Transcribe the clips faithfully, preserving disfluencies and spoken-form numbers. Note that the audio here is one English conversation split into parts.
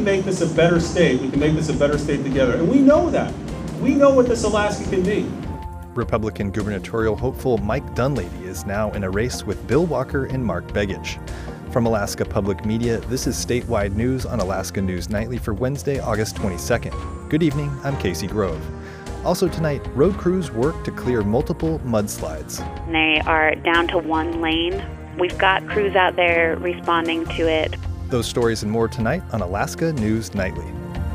make this a better state. We can make this a better state together. And we know that. We know what this Alaska can be. Republican gubernatorial hopeful Mike Dunleavy is now in a race with Bill Walker and Mark Begich. From Alaska Public Media, this is statewide news on Alaska News Nightly for Wednesday, August twenty-second. Good evening, I'm Casey Grove. Also tonight, road crews work to clear multiple mudslides. They are down to one lane. We've got crews out there responding to it. Those stories and more tonight on Alaska News Nightly.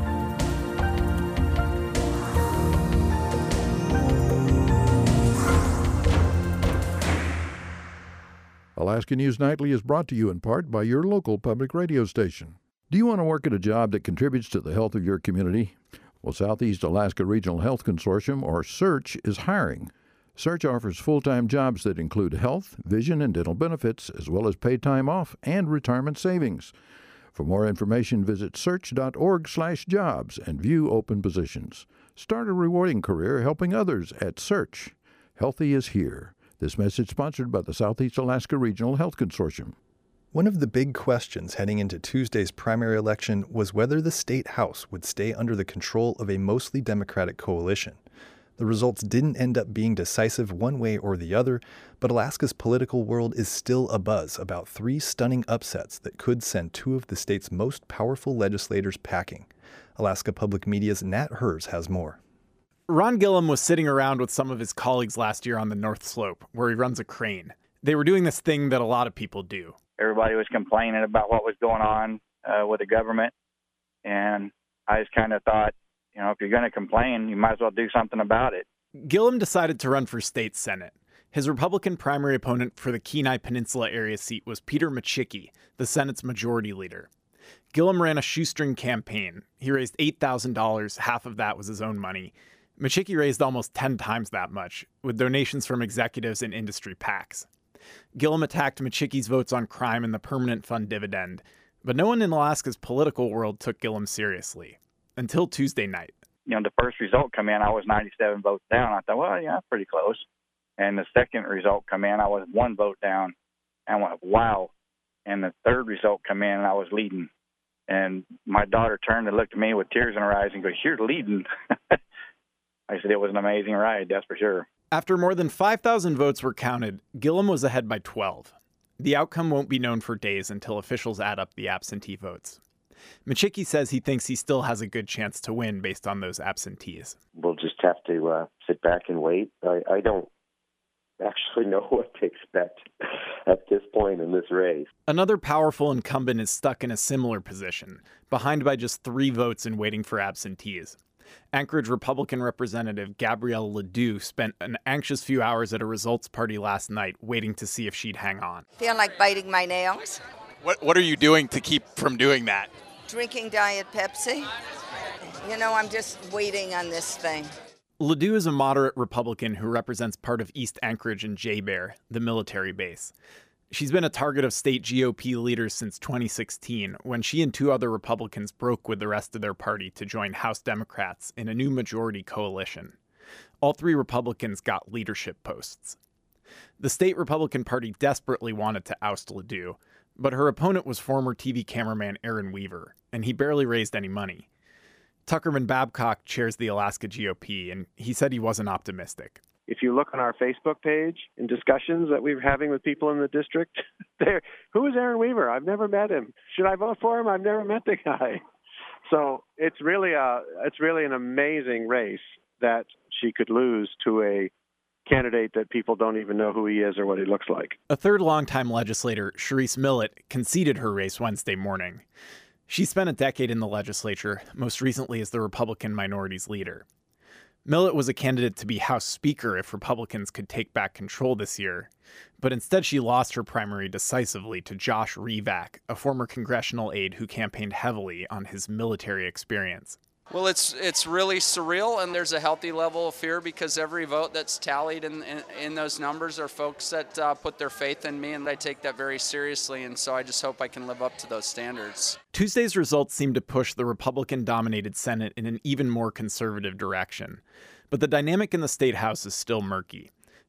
Alaska News Nightly is brought to you in part by your local public radio station. Do you want to work at a job that contributes to the health of your community? Well, Southeast Alaska Regional Health Consortium, or SEARCH, is hiring. SEARCH offers full-time jobs that include health, vision, and dental benefits, as well as paid time off and retirement savings. For more information, visit search.org slash jobs and view open positions. Start a rewarding career helping others at SEARCH. Healthy is here. This message sponsored by the Southeast Alaska Regional Health Consortium. One of the big questions heading into Tuesday's primary election was whether the state house would stay under the control of a mostly Democratic coalition. The results didn't end up being decisive one way or the other, but Alaska's political world is still abuzz about three stunning upsets that could send two of the state's most powerful legislators packing. Alaska Public Media's Nat Hers has more. Ron Gillum was sitting around with some of his colleagues last year on the North Slope, where he runs a crane. They were doing this thing that a lot of people do. Everybody was complaining about what was going on uh, with the government, and I just kind of thought, you know, if you're going to complain, you might as well do something about it. Gillum decided to run for state senate. His Republican primary opponent for the Kenai Peninsula area seat was Peter Micciche, the Senate's majority leader. Gillum ran a shoestring campaign. He raised eight thousand dollars, half of that was his own money. Micciche raised almost ten times that much, with donations from executives and industry PACs. Gillum attacked Micciche's votes on crime and the permanent fund dividend, but no one in Alaska's political world took Gillum seriously. Until Tuesday night. You know, the first result come in, I was ninety-seven votes down. I thought, well, yeah, pretty close. And the second result come in, I was one vote down. And I went, wow. And the third result come in, and I was leading. And my daughter turned and looked at me with tears in her eyes and goes, "You're leading." I said, it was an amazing ride, that's for sure. After more than five thousand votes were counted, Gillum was ahead by twelve. The outcome won't be known for days until officials add up the absentee votes. Micciche says he thinks he still has a good chance to win based on those absentees. We'll just have to uh, sit back and wait. I, I don't actually know what to expect at this point in this race. Another powerful incumbent is stuck in a similar position, behind by just three votes and waiting for absentees. Anchorage Republican Representative Gabrielle Ledoux spent an anxious few hours at a results party last night waiting to see if she'd hang on. Feel like biting my nails. What What are you doing to keep from doing that? Drinking Diet Pepsi. You know, I'm just waiting on this thing. Ledoux is a moderate Republican who represents part of East Anchorage and J-Bear, the military base. She's been a target of state G O P leaders since twenty sixteen, when she and two other Republicans broke with the rest of their party to join House Democrats in a new majority coalition. All three Republicans got leadership posts. The state Republican Party desperately wanted to oust Ledoux, but her opponent was former T V cameraman Aaron Weaver, and he barely raised any money. Tuckerman Babcock chairs the Alaska G O P, and he said he wasn't optimistic. If you look on our Facebook page in discussions that we're having with people in the district, there, who is Aaron Weaver? I've never met him. Should I vote for him? I've never met the guy. So it's really a, it's really an amazing race that she could lose to a candidate that people don't even know who he is or what he looks like. A third longtime legislator, Sharice Millett, conceded her race Wednesday morning. She spent a decade in the legislature, most recently as the Republican minorities leader. Millett was a candidate to be House Speaker if Republicans could take back control this year, but instead she lost her primary decisively to Josh Revak, a former congressional aide who campaigned heavily on his military experience. Well, it's it's really surreal, and there's a healthy level of fear because every vote that's tallied in in, in those numbers are folks that uh, put their faith in me, and I take that very seriously, and so I just hope I can live up to those standards. Tuesday's results seem to push the Republican-dominated Senate in an even more conservative direction, but the dynamic in the State House is still murky.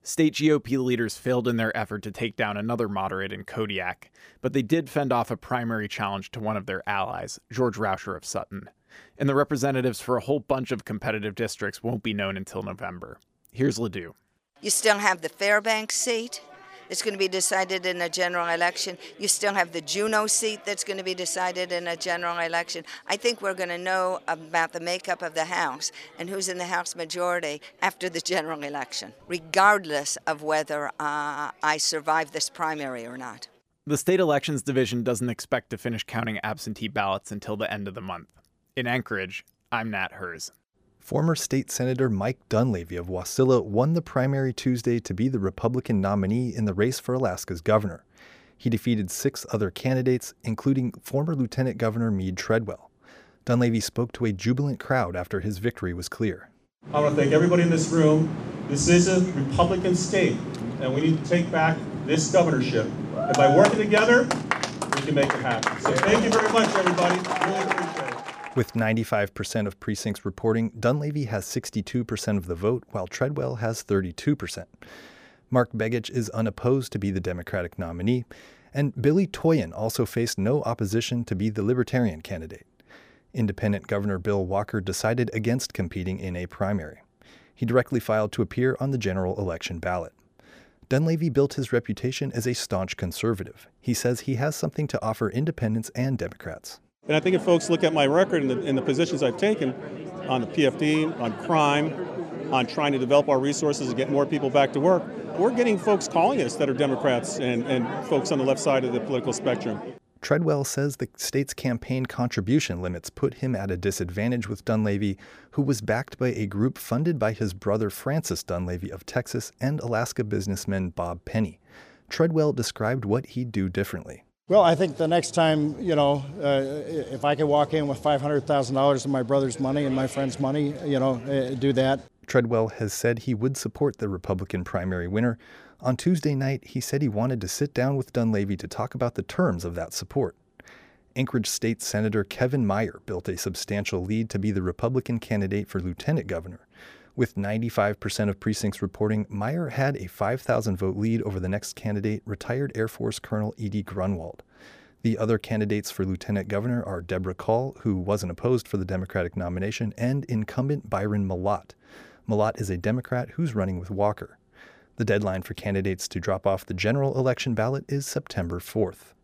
State G O P leaders failed in their effort to take down another moderate in Kodiak, but they did fend off a primary challenge to one of their allies, George Rauscher of Sutton. And the representatives for a whole bunch of competitive districts won't be known until November. Here's Ledoux. You still have the Fairbanks seat. It's going to be decided in a general election. You still have the Juneau seat that's going to be decided in a general election. I think we're going to know about the makeup of the House and who's in the House majority after the general election, regardless of whether uh, I survive this primary or not. The State Elections Division doesn't expect to finish counting absentee ballots until the end of the month. In Anchorage, I'm Nat Hers. Former State Senator Mike Dunleavy of Wasilla won the primary Tuesday to be the Republican nominee in the race for Alaska's governor. He defeated six other candidates, including former Lieutenant Governor Mead Treadwell. Dunleavy spoke to a jubilant crowd after his victory was clear. I want to thank everybody in this room. This is a Republican state, and we need to take back this governorship. And by working together, we can make it happen. So thank you very much, everybody. Really appreciate it. With ninety-five percent of precincts reporting, Dunleavy has sixty-two percent of the vote, while Treadwell has thirty-two percent. Mark Begich is unopposed to be the Democratic nominee, and Billy Toyen also faced no opposition to be the Libertarian candidate. Independent Governor Bill Walker decided against competing in a primary. He directly filed to appear on the general election ballot. Dunleavy built his reputation as a staunch conservative. He says he has something to offer independents and Democrats. And I think if folks look at my record and the, and the positions I've taken on the P F D, on crime, on trying to develop our resources and get more people back to work, we're getting folks calling us that are Democrats and, and folks on the left side of the political spectrum. Treadwell says the state's campaign contribution limits put him at a disadvantage with Dunleavy, who was backed by a group funded by his brother Francis Dunleavy of Texas and Alaska businessman Bob Penny. Treadwell described what he'd do differently. Well, I think the next time, you know, uh, if I could walk in with five hundred thousand dollars of my brother's money and my friend's money, you know, uh, do that. Treadwell has said he would support the Republican primary winner. On Tuesday night, he said he wanted to sit down with Dunleavy to talk about the terms of that support. Anchorage State Senator Kevin Meyer built a substantial lead to be the Republican candidate for lieutenant governor. With ninety-five percent of precincts reporting, Meyer had a five thousand vote lead over the next candidate, retired Air Force Colonel Edie Grunwald. The other candidates for lieutenant governor are Deborah Call, who wasn't opposed for the Democratic nomination, and incumbent Byron Malott. Malott is a Democrat who's running with Walker. The deadline for candidates to drop off the general election ballot is September fourth.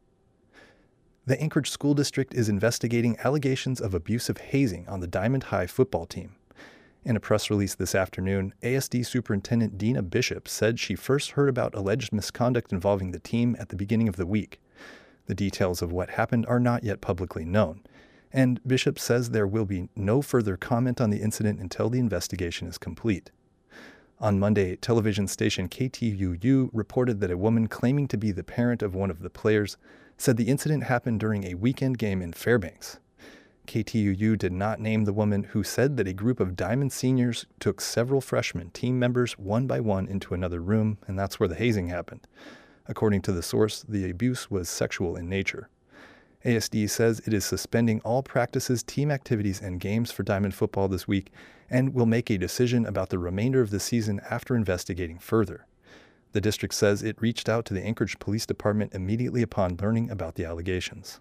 The Anchorage School District is investigating allegations of abusive hazing on the Diamond High football team. In a press release this afternoon, A S D Superintendent Dina Bishop said she first heard about alleged misconduct involving the team at the beginning of the week. The details of what happened are not yet publicly known, and Bishop says there will be no further comment on the incident until the investigation is complete. On Monday, television station K T U U reported that a woman claiming to be the parent of one of the players said the incident happened during a weekend game in Fairbanks. K T U U did not name the woman, who said that a group of Diamond seniors took several freshman team members one by one into another room, and that's where the hazing happened. According to the source, the abuse was sexual in nature. A S D says it is suspending all practices, team activities, and games for Diamond football this week and will make a decision about the remainder of the season after investigating further. The district says it reached out to the Anchorage Police Department immediately upon learning about the allegations.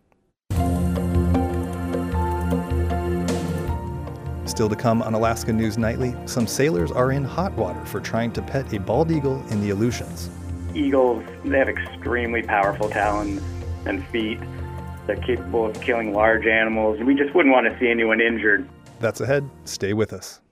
Still to come on Alaska News Nightly, some sailors are in hot water for trying to pet a bald eagle in the Aleutians. Eagles, they have extremely powerful talons and feet. They're capable of killing large animals, and we just wouldn't want to see anyone injured. That's ahead. Stay with us.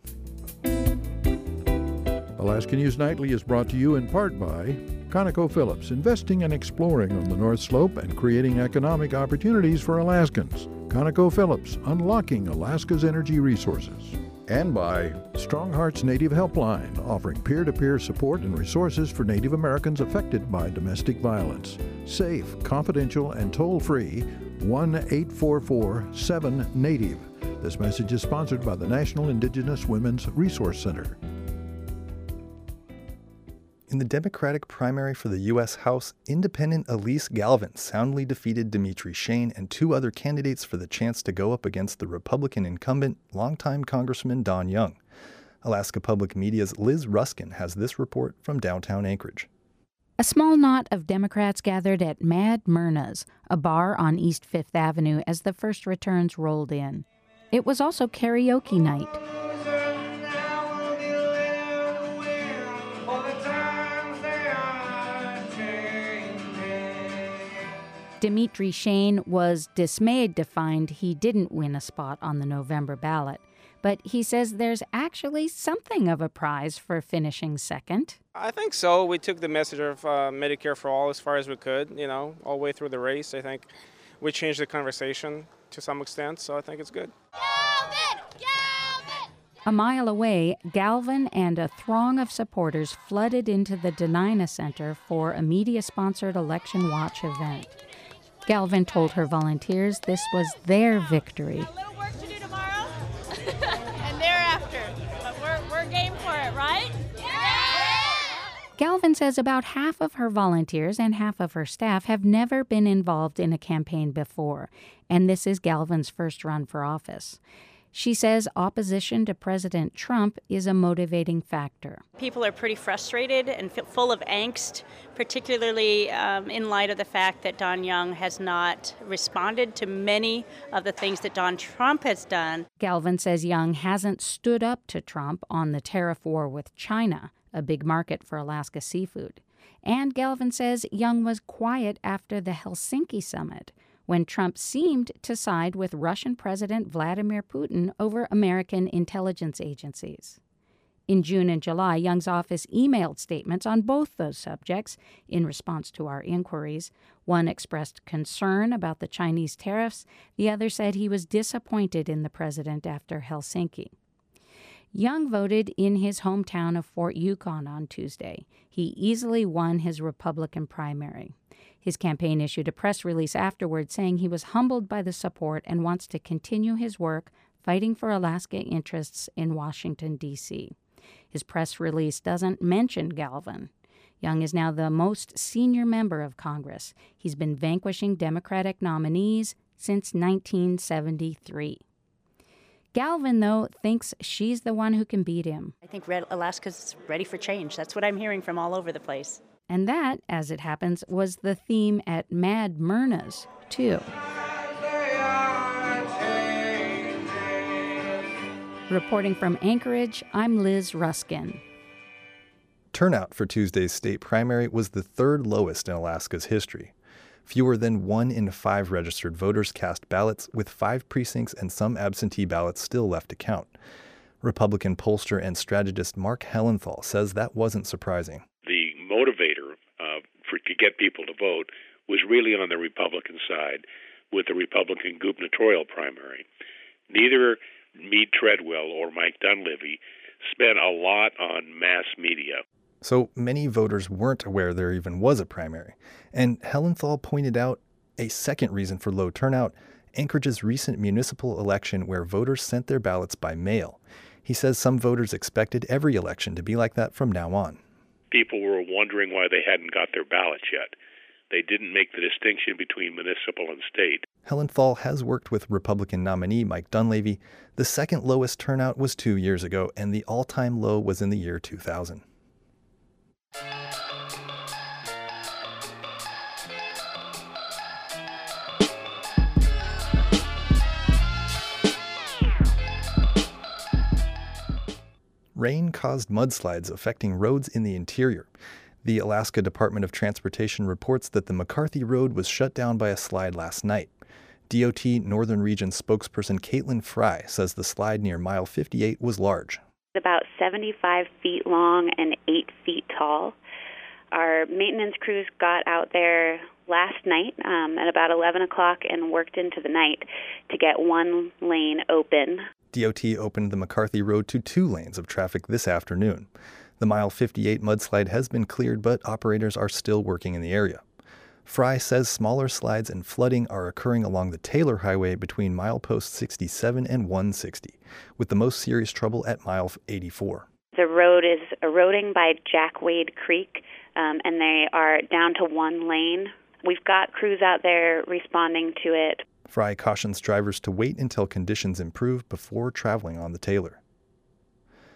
Alaska News Nightly is brought to you in part by ConocoPhillips, investing and exploring on the North Slope and creating economic opportunities for Alaskans. ConocoPhillips, unlocking Alaska's energy resources. And by Strong Hearts Native Helpline, offering peer-to-peer support and resources for Native Americans affected by domestic violence. Safe, confidential, and toll-free, one eight four four seven NATIVE. This message is sponsored by the National Indigenous Women's Resource Center. In the Democratic primary for the U S House, independent Elise Galvin soundly defeated Dimitri Shane and two other candidates for the chance to go up against the Republican incumbent, longtime Congressman Don Young. Alaska Public Media's Liz Ruskin has this report from downtown Anchorage. A small knot of Democrats gathered at Mad Myrna's, a bar on East Fifth Avenue, as the first returns rolled in. It was also karaoke night. Dimitri Shane was dismayed to find he didn't win a spot on the November ballot. But he says there's actually something of a prize for finishing second. I think so. We took the message of uh, Medicare for all as far as we could, you know, all the way through the race. I think we changed the conversation to some extent, so I think it's good. Galvin! Galvin! A mile away, Galvin and a throng of supporters flooded into the Denina Center for a media-sponsored election watch event. Galvin told her volunteers this was their victory. And thereafter, but we're, we're game for it, right? Yeah! Galvin says about half of her volunteers and half of her staff have never been involved in a campaign before, and this is Galvin's first run for office. She says opposition to President Trump is a motivating factor. People are pretty frustrated and full of angst, particularly um, in light of the fact that Don Young has not responded to many of the things that Don Trump has done. Galvin says Young hasn't stood up to Trump on the tariff war with China, a big market for Alaska seafood. And Galvin says Young was quiet after the Helsinki summit, when Trump seemed to side with Russian President Vladimir Putin over American intelligence agencies. In June and July, Young's office emailed statements on both those subjects in response to our inquiries. One expressed concern about the Chinese tariffs. The other said he was disappointed in the president after Helsinki. Young voted in his hometown of Fort Yukon on Tuesday. He easily won his Republican primary. His campaign issued a press release afterward saying he was humbled by the support and wants to continue his work fighting for Alaska interests in Washington, D C His press release doesn't mention Galvin. Young is now the most senior member of Congress. He's been vanquishing Democratic nominees since nineteen seventy-three. Galvin, though, thinks she's the one who can beat him. I think Red Alaska's ready for change. That's what I'm hearing from all over the place. And that, as it happens, was the theme at Mad Myrna's, too. Reporting from Anchorage, I'm Liz Ruskin. Turnout for Tuesday's state primary was the third lowest in Alaska's history. Fewer than one in five registered voters cast ballots, with five precincts and some absentee ballots still left to count. Republican pollster and strategist Mark Hellenthal says that wasn't surprising. The motivator uh, for, to get people to vote was really on the Republican side with the Republican gubernatorial primary. Neither Meade Treadwell or Mike Dunleavy spent a lot on mass media. So many voters weren't aware there even was a primary. And Hellenthal pointed out a second reason for low turnout, Anchorage's recent municipal election where voters sent their ballots by mail. He says some voters expected every election to be like that from now on. People were wondering why they hadn't got their ballots yet. They didn't make the distinction between municipal and state. Hellenthal has worked with Republican nominee Mike Dunleavy. The second lowest turnout was two years ago, and the all-time low was in the year two thousand. Rain caused mudslides affecting roads in the interior. The Alaska Department of Transportation reports that the McCarthy Road was shut down by a slide last night. D O T Northern Region spokesperson Caitlin Fry says the slide near mile fifty-eight was large. About seventy-five feet long and eight feet tall. Our maintenance crews got out there last night um, at about eleven o'clock and worked into the night to get one lane open. D O T opened the McCarthy Road to two lanes of traffic this afternoon. The mile fifty-eight mudslide has been cleared, but operators are still working in the area. Fry says smaller slides and flooding are occurring along the Taylor Highway between milepost sixty-seven and one sixty, with the most serious trouble at mile eighty-four. The road is eroding by Jack Wade Creek, um, and they are down to one lane. We've got crews out there responding to it. Fry cautions drivers to wait until conditions improve before traveling on the Taylor.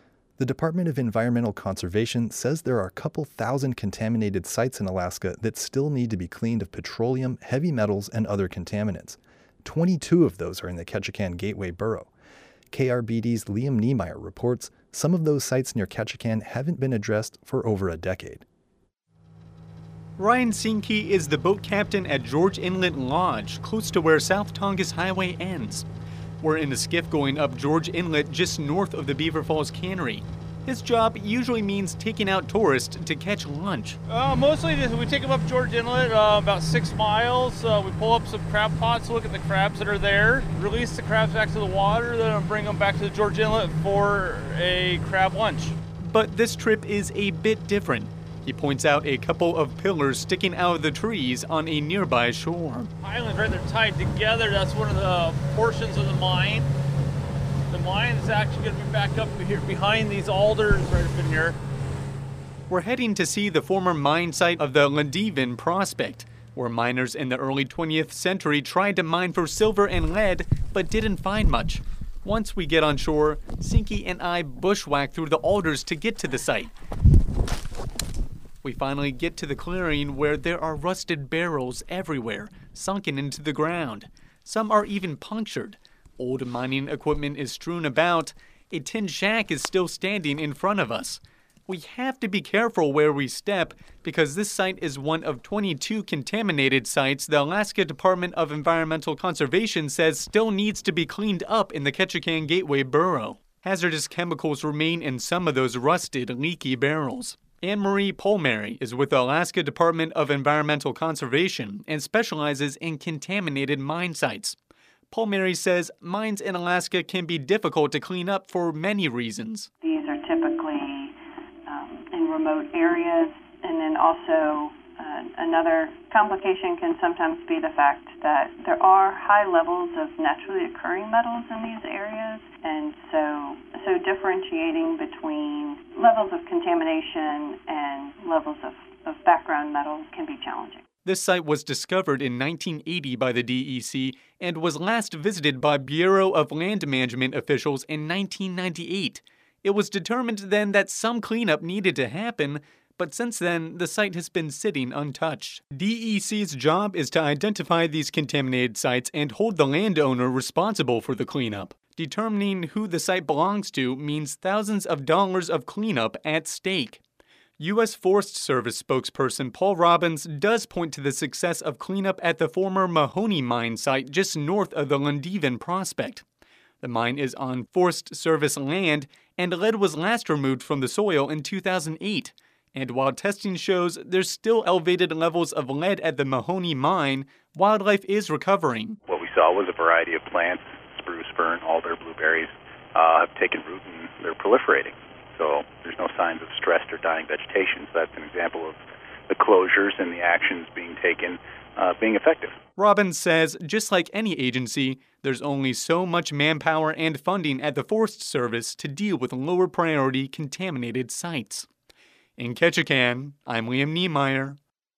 The Department of Environmental Conservation says there are a couple thousand contaminated sites in Alaska that still need to be cleaned of petroleum, heavy metals, and other contaminants. twenty-two of those are in the Ketchikan Gateway Borough. K R B D's Liam Niemeyer reports some of those sites near Ketchikan haven't been addressed for over a decade. Ryan Sinke is the boat captain at George Inlet Lodge, close to where South Tongass Highway ends. We're in a skiff going up George Inlet just north of the Beaver Falls Cannery. His job usually means taking out tourists to catch lunch. Uh, mostly just, we take them up George Inlet, uh, about six miles. Uh, we pull up some crab pots, look at the crabs that are there, release the crabs back to the water, then bring them back to the George Inlet for a crab lunch. But this trip is a bit different. He points out a couple of pillars sticking out of the trees on a nearby shore. Islands, right, they're tied together. That's one of the portions of the mine. The mine is actually going to be back up here behind these alders right up in here. We're heading to see the former mine site of the Lundeven Prospect, where miners in the early twentieth century tried to mine for silver and lead, but didn't find much. Once we get on shore, Sinke and I bushwhack through the alders to get to the site. We finally get to the clearing where there are rusted barrels everywhere, sunken into the ground. Some are even punctured. Old mining equipment is strewn about. A tin shack is still standing in front of us. We have to be careful where we step because this site is one of twenty-two contaminated sites the Alaska Department of Environmental Conservation says still needs to be cleaned up in the Ketchikan Gateway Borough. Hazardous chemicals remain in some of those rusted, leaky barrels. Anne-Marie Polmary is with the Alaska Department of Environmental Conservation and specializes in contaminated mine sites. Polmary says mines in Alaska can be difficult to clean up for many reasons. These are typically um, in remote areas, and then also uh, another complication can sometimes be the fact that there are high levels of naturally occurring metals in these areas, and so so differentiating between levels of contamination and levels of, of background metals can be challenging. This site was discovered in nineteen eighty by the D E C and was last visited by Bureau of Land Management officials in nineteen ninety-eight. It was determined then that some cleanup needed to happen, but since then, the site has been sitting untouched. D E C's job is to identify these contaminated sites and hold the landowner responsible for the cleanup. Determining who the site belongs to means thousands of dollars of cleanup at stake. U S Forest Service spokesperson Paul Robbins does point to the success of cleanup at the former Mahoney mine site just north of the Lundeven Prospect. The mine is on Forest Service land, and lead was last removed from the soil in two thousand eight. And while testing shows there's still elevated levels of lead at the Mahoney mine, wildlife is recovering. What we saw was a variety of plants, spruce, fern, alder, blueberries, uh, have taken root and they're proliferating. So there's no signs of stressed or dying vegetation. So that's an example of the closures and the actions being taken uh, being effective. Robbins says, just like any agency, there's only so much manpower and funding at the Forest Service to deal with lower priority contaminated sites. In Ketchikan, I'm Liam Niemeyer.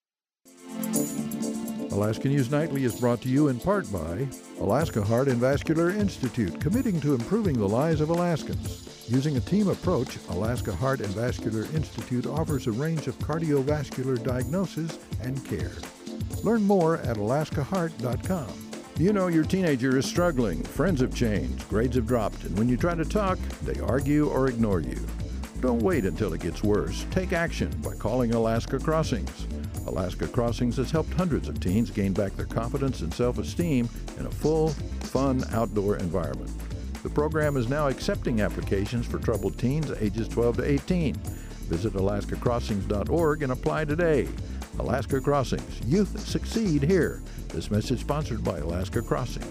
Alaska News Nightly is brought to you in part by Alaska Heart and Vascular Institute, committing to improving the lives of Alaskans. Using a team approach, Alaska Heart and Vascular Institute offers a range of cardiovascular diagnosis and care. Learn more at alaska heart dot com. You know your teenager is struggling. Friends have changed, grades have dropped, and when you try to talk, they argue or ignore you. Don't wait until it gets worse. Take action by calling Alaska Crossings. Alaska Crossings has helped hundreds of teens gain back their confidence and self-esteem in a full, fun outdoor environment. The program is now accepting applications for troubled teens ages twelve to eighteen. Visit alaska crossings dot org and apply today. Alaska Crossings. Youth succeed here. This message sponsored by Alaska Crossings.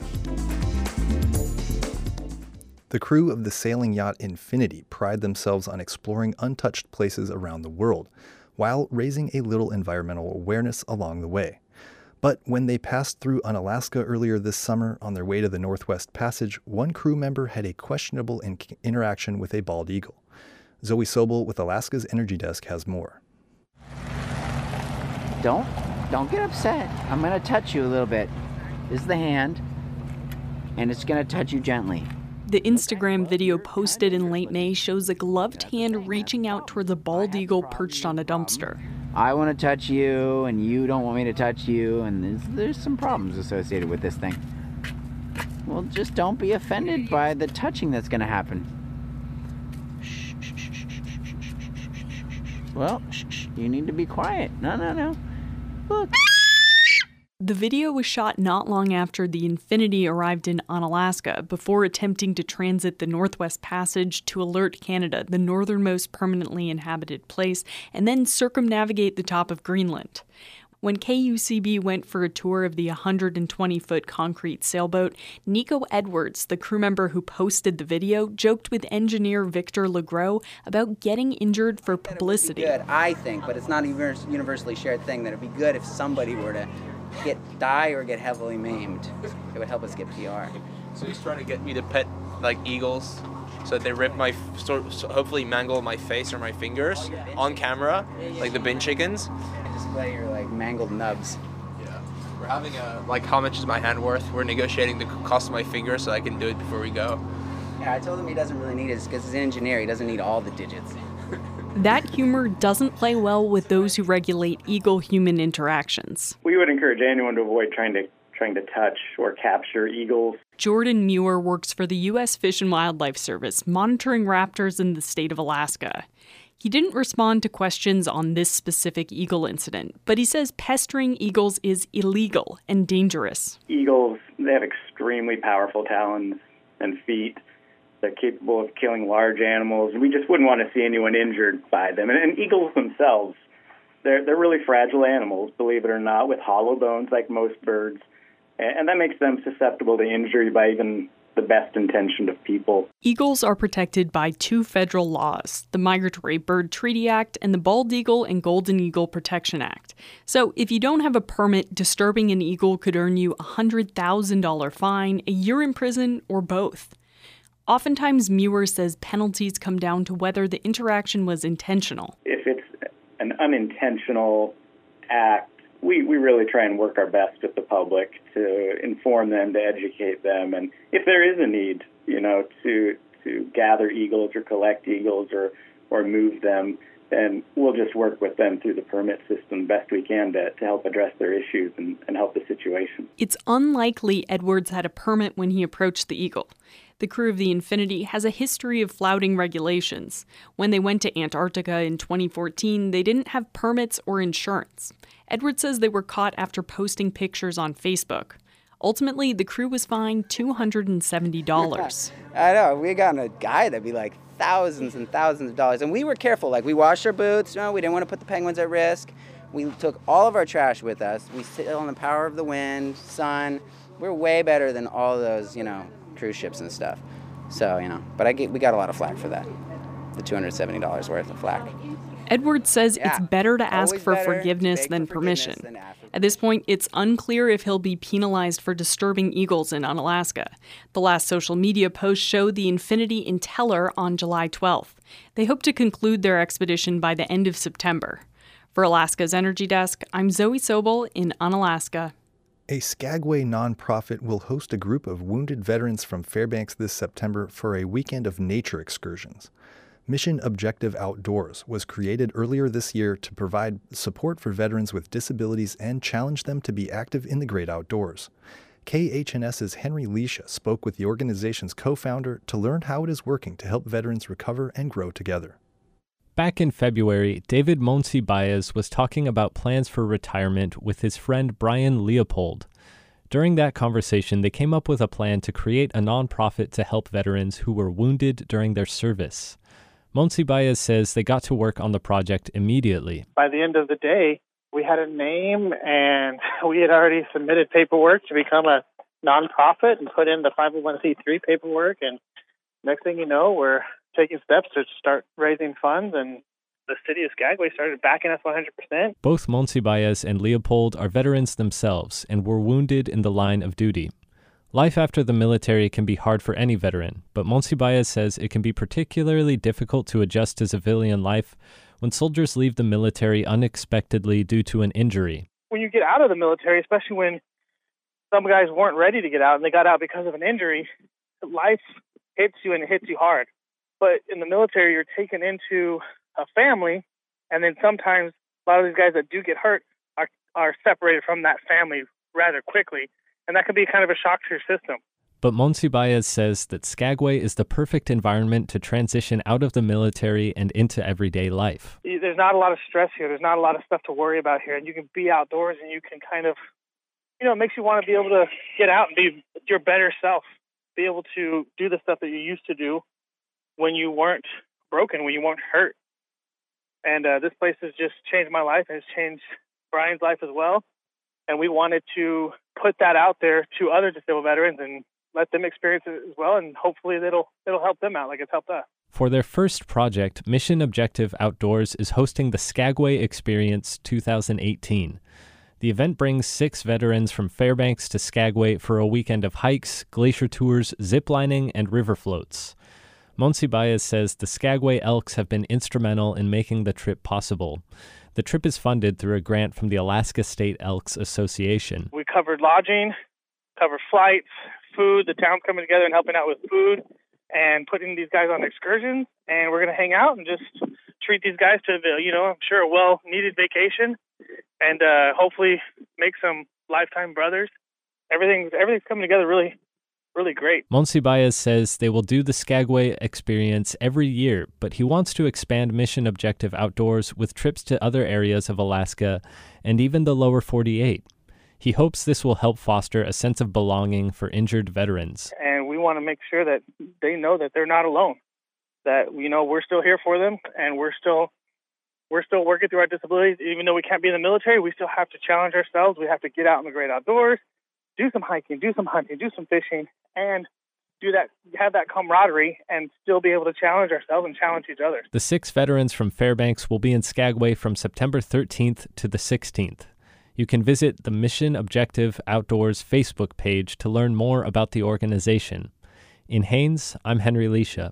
The crew of the sailing yacht Infinity pride themselves on exploring untouched places around the world, while raising a little environmental awareness along the way. But when they passed through Unalaska earlier this summer on their way to the Northwest Passage, one crew member had a questionable in- interaction with a bald eagle. Zoe Sobel with Alaska's Energy Desk has more. Don't, don't get upset. I'm going to touch you a little bit. This is the hand, and it's going to touch you gently. The Instagram video posted in late May shows a gloved hand reaching out towards a bald eagle perched on a dumpster. I want to touch you, and you don't want me to touch you, and there's, there's some problems associated with this thing. Well, just don't be offended by the touching that's going to happen. Well, you need to be quiet. No, no, no. Look. The video was shot not long after the Infinity arrived in Unalaska, before attempting to transit the Northwest Passage to Alert Canada, the northernmost permanently inhabited place, and then circumnavigate the top of Greenland. When K U C B went for a tour of the one hundred twenty foot concrete sailboat, Nico Edwards, the crew member who posted the video, joked with engineer Victor Legros about getting injured for publicity. It would be good, I think, but it's not a universally shared thing, that it'd be good if somebody were to get die or get heavily maimed. It would help us get P R. So he's trying to get me to pet like eagles, so they rip my, so, so hopefully mangle my face or my fingers on camera, like the bin chickens. Display your like mangled nubs. Yeah. We're having a like how much is my hand worth? We're negotiating the cost of my finger so I can do it before we go. Yeah, I told him he doesn't really need it because he's an engineer. He doesn't need all the digits. That humor doesn't play well with those who regulate eagle-human interactions. We would encourage anyone to avoid trying to trying to touch or capture eagles. Jordan Muir works for the U S Fish and Wildlife Service, monitoring raptors in the state of Alaska. He didn't respond to questions on this specific eagle incident, but he says pestering eagles is illegal and dangerous. Eagles, they have extremely powerful talons and feet. They're capable of killing large animals, and we just wouldn't want to see anyone injured by them. And, and eagles themselves, they're, they're really fragile animals, believe it or not, with hollow bones like most birds. And, and that makes them susceptible to injury by even the best intentioned of people. Eagles are protected by two federal laws, the Migratory Bird Treaty Act and the Bald Eagle and Golden Eagle Protection Act. So if you don't have a permit, disturbing an eagle could earn you a one hundred thousand dollars fine, a year in prison, or both. Oftentimes, Muir says penalties come down to whether the interaction was intentional. If it's an unintentional act, we, we really try and work our best with the public to inform them, to educate them. And if there is a need, you know, to to gather eagles or collect eagles or, or move them, then we'll just work with them through the permit system best we can to, to help address their issues and, and help the situation. It's unlikely Edwards had a permit when he approached the eagle. The crew of the Infinity has a history of flouting regulations. When they went to Antarctica in twenty fourteen, they didn't have permits or insurance. Edwards says they were caught after posting pictures on Facebook. Ultimately, the crew was fined two hundred seventy dollars. I know. We got a guy that'd be like thousands and thousands of dollars. And we were careful. Like, we washed our boots. No, we didn't want to put the penguins at risk. We took all of our trash with us. We sail on the power of the wind, sun. We're way better than all those, you know, cruise ships and stuff. So, you know, but I get, we got a lot of flack for that. The two hundred seventy dollars worth of flack. Edwards says yeah, it's better to ask for better forgiveness than for permission. Forgiveness than At this point, it's unclear if he'll be penalized for disturbing eagles in Unalaska. The last social media post showed the Infinity in Teller on July twelfth. They hope to conclude their expedition by the end of September. For Alaska's Energy Desk, I'm Zoe Sobel in Unalaska. A Skagway nonprofit will host a group of wounded veterans from Fairbanks this September for a weekend of nature excursions. Mission Objective Outdoors was created earlier this year to provide support for veterans with disabilities and challenge them to be active in the great outdoors. K H N S's Henry Leisha spoke with the organization's co-founder to learn how it is working to help veterans recover and grow together. Back in February, David Monsibáez was talking about plans for retirement with his friend Brian Leopold. During that conversation, they came up with a plan to create a nonprofit to help veterans who were wounded during their service. Monsibáez says they got to work on the project immediately. By the end of the day, we had a name and we had already submitted paperwork to become a nonprofit and put in the five oh one c three paperwork. And next thing you know, we're taking steps to start raising funds, and the city of Skagway started backing us one hundred percent. Both Monsibáez and Leopold are veterans themselves and were wounded in the line of duty. Life after the military can be hard for any veteran, but Monsibáez says it can be particularly difficult to adjust to civilian life when soldiers leave the military unexpectedly due to an injury. When you get out of the military, especially when some guys weren't ready to get out and they got out because of an injury, life hits you and it hits you hard. But in the military, you're taken into a family, and then sometimes a lot of these guys that do get hurt are, are separated from that family rather quickly, and that can be kind of a shock to your system. But Monsiváis says that Skagway is the perfect environment to transition out of the military and into everyday life. There's not a lot of stress here. There's not a lot of stuff to worry about here, and you can be outdoors, and you can kind of, you know, it makes you want to be able to get out and be your better self, be able to do the stuff that you used to do when you weren't broken, when you weren't hurt. And uh, this place has just changed my life, and it's changed Brian's life as well. And we wanted to put that out there to other disabled veterans and let them experience it as well, and hopefully it'll it'll help them out like it's helped us. For their first project, Mission Objective Outdoors is hosting the Skagway Experience two thousand eighteen. The event brings six veterans from Fairbanks to Skagway for a weekend of hikes, glacier tours, ziplining, and river floats. Monsiváis says the Skagway Elks have been instrumental in making the trip possible. The trip is funded through a grant from the Alaska State Elks Association. We covered lodging, covered flights, food, the town's coming together and helping out with food and putting these guys on excursions, and we're going to hang out and just treat these guys to, you know, I'm sure a well-needed vacation, and uh, hopefully make some lifetime brothers. Everything's, everything's coming together really, really great. Monsiváis says they will do the Skagway Experience every year, but he wants to expand Mission Objective Outdoors with trips to other areas of Alaska and even the lower forty-eight. He hopes this will help foster a sense of belonging for injured veterans. And we want to make sure that they know that they're not alone, that, you know, we're still here for them, and we're still we're still working through our disabilities. Even though we can't be in the military, we still have to challenge ourselves. We have to get out in the great outdoors, do some hiking, do some hunting, do some fishing, and do that, have that camaraderie and still be able to challenge ourselves and challenge each other. The six veterans from Fairbanks will be in Skagway from September thirteenth to the sixteenth. You can visit the Mission Objective Outdoors Facebook page to learn more about the organization. In Haines, I'm Henry Leisha.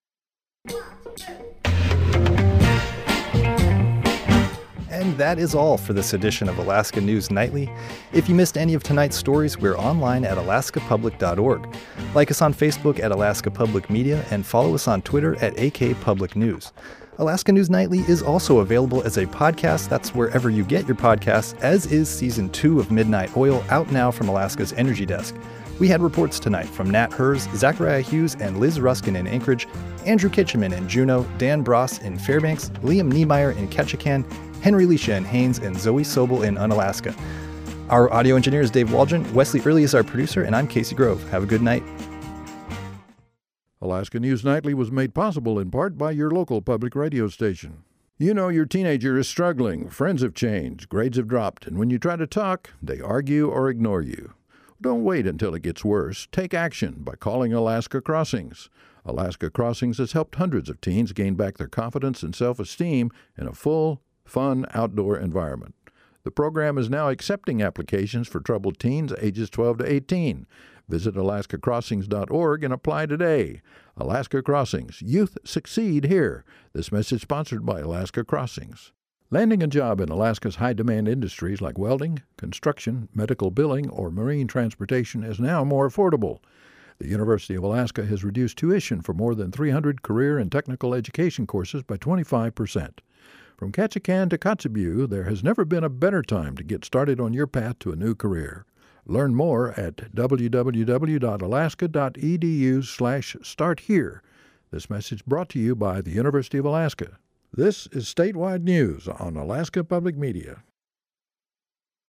And that is all for this edition of Alaska News Nightly. If you missed any of tonight's stories, we're online at alaska public dot org. Like us on Facebook at Alaska Public Media and follow us on Twitter at A K Public News. Alaska News Nightly is also available as a podcast. That's wherever you get your podcasts, as is Season two of Midnight Oil, out now from Alaska's Energy Desk. We had reports tonight from Nat Hers, Zachariah Hughes, and Liz Ruskin in Anchorage, Andrew Kitcheman in Juneau, Dan Bross in Fairbanks, Liam Niemeyer in Ketchikan, Henry Leisha in Haines, and Zoe Sobel in Unalaska. Our audio engineer is Dave Waldron, Wesley Early is our producer, and I'm Casey Grove. Have a good night. Alaska News Nightly was made possible in part by your local public radio station. You know your teenager is struggling, friends have changed, grades have dropped, and when you try to talk, they argue or ignore you. Don't wait until it gets worse. Take action by calling Alaska Crossings. Alaska Crossings has helped hundreds of teens gain back their confidence and self-esteem in a full, fun outdoor environment. The program is now accepting applications for troubled teens ages twelve to eighteen. Visit alaska crossings dot org and apply today. Alaska Crossings. Youth succeed here. This message sponsored by Alaska Crossings. Landing a job in Alaska's high-demand industries like welding, construction, medical billing, or marine transportation is now more affordable. The University of Alaska has reduced tuition for more than three hundred career and technical education courses by twenty-five percent. From Ketchikan to Kotzebue, there has never been a better time to get started on your path to a new career. Learn more at w w w dot alaska dot e d u slash start here. This message brought to you by the University of Alaska. This is Statewide News on Alaska Public Media.